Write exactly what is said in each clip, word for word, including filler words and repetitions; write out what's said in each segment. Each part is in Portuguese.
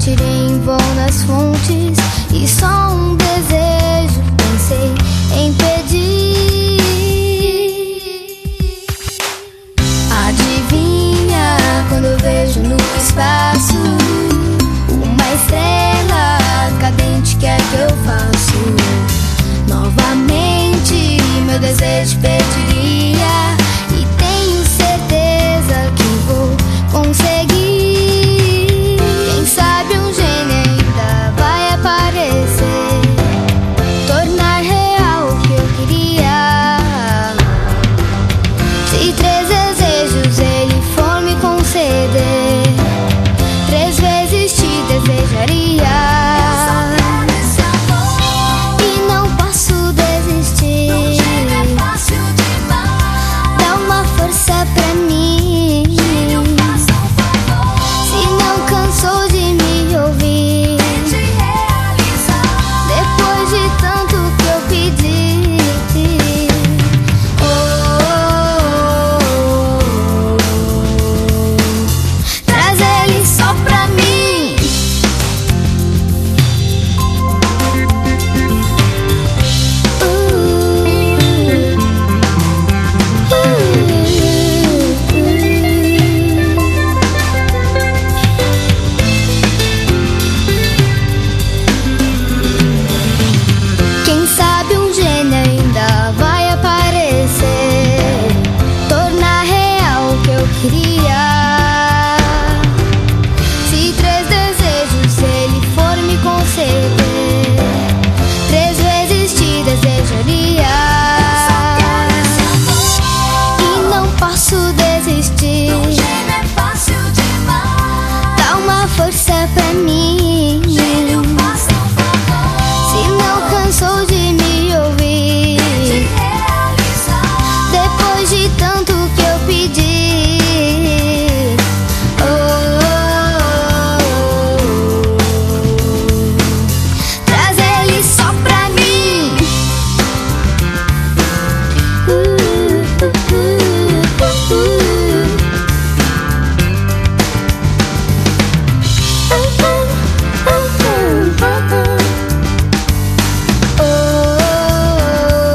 tirei em vão nas fontes e só um desejo pensei em pedir. Adivinha, quando eu vejo no espaço uma estrela cadente, que é que eu faço? Novamente meu desejo pediria, e tenho certeza que vou conseguir. Quem sabe um gênio ainda vai aparecer, tornar real o que eu queria. Se três desejos ele for me conceder, três vezes te desejaria. Se três desejos ele for me conceder, três vezes te desejaria. E não posso desistir, um gênio é fácil demais. Dá uma força pra mim, gênio, faça um favor. Se não cansou de me ouvir, de realizar. Depois de tanto que eu pedi,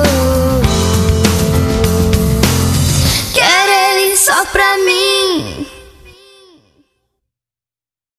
só pra mim.